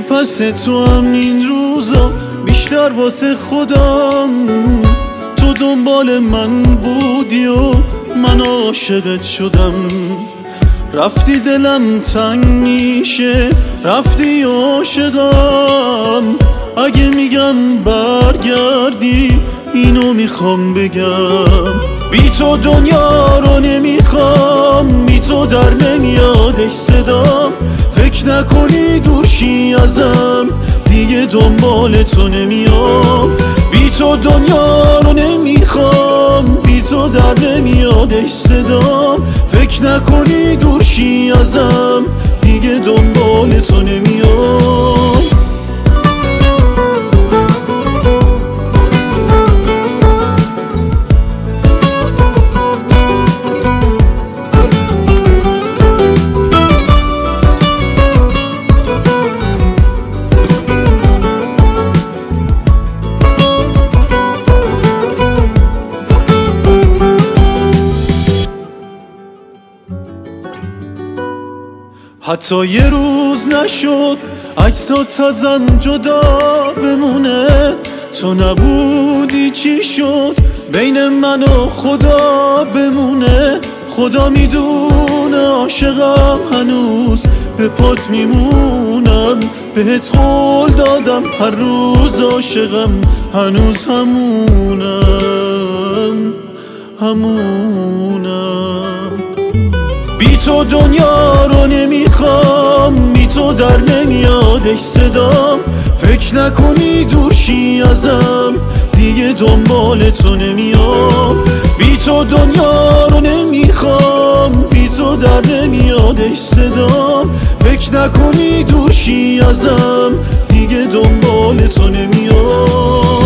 پس تو هم این روزا بیشتر واسه خودم. تو دنبال من بودی و من عاشقت شدم. رفتی دلم تنگ میشه، رفتی عاشقم. اگه میگم برگردی اینو میخوام بگم، بی تو دنیا رو نمیخوام، بی تو در نمیادش صدام. فکر نکنی دورشی ازم، دیگه دنبال تو نمیام. بی تو دنیا رو نمیخوام، بی تو در نمیادش صدام. فکر نکنی دورشی ازم، دیگه دنبال تو نمیام. حتی یه روز نشد عکسات ازم جدا بمونه. تو نبودی چی شد بین من و خدا بمونه. خدا میدونه عاشقم هنوز به پات میمونم. بهت قول دادم هر روز عاشقم، هنوز همونم. بی تو دنیا رو نمیخوام، بی تو در نمیادش صدام. فکر نکنی دورشی ازم، دیگه دنبال تو نمیام. بی تو دنیا رو نمیخوام، بی تو در نمیادش صدام. فکر نکنی دورشی ازم، دیگه دنبال تو نمیام.